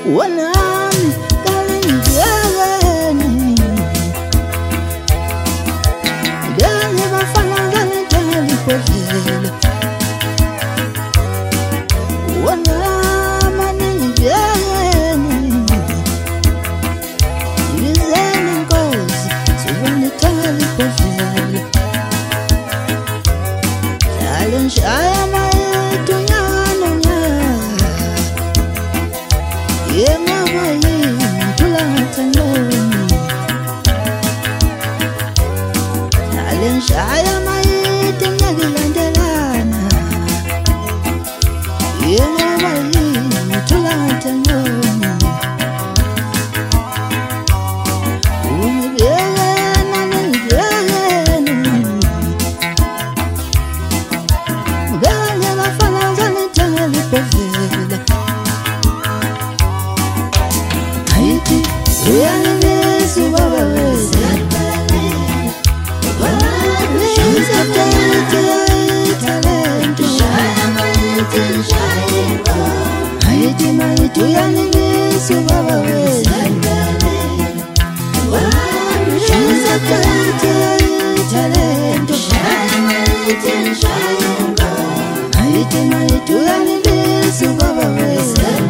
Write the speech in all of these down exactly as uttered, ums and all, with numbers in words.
wanami kalinjani dani bafana ngani jali pozela wanama ninjani yizeni ngozi sivani jali pozela challenge ayama tunyana nya yema bayi tulata noni challenge ayama tunyagilandelana yema bayi tulata noni umibiyana nibiyana gane bafana ngani jali pozela Haiti, yani Yesu baba wewe. Shuza talenti, talenti, Haiti maitu yani Yesu baba wewe. Shuza talenti, talenti, Haiti maitu yani Yesu baba wewe.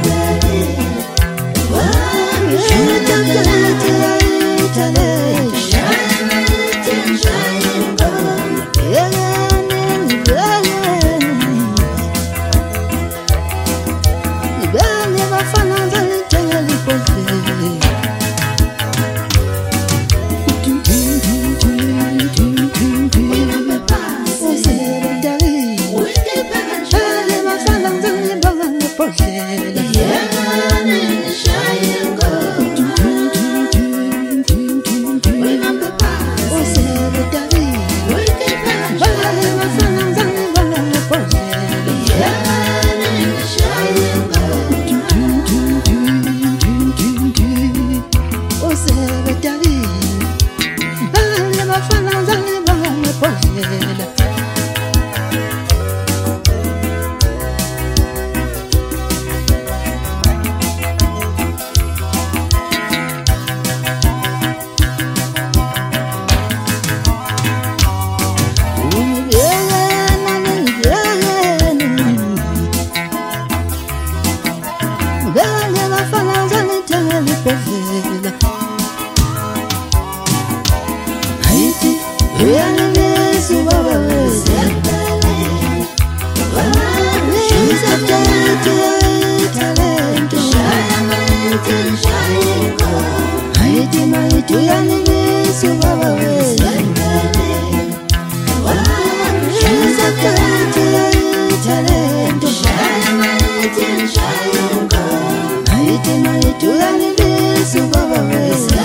Haiti, yani Yesu baba wewe. Shuza talenti, talenti, Haiti maitu yani Yesu baba wewe. Shuza talenti, talenti, Haiti maitu yani Yesu baba wewe.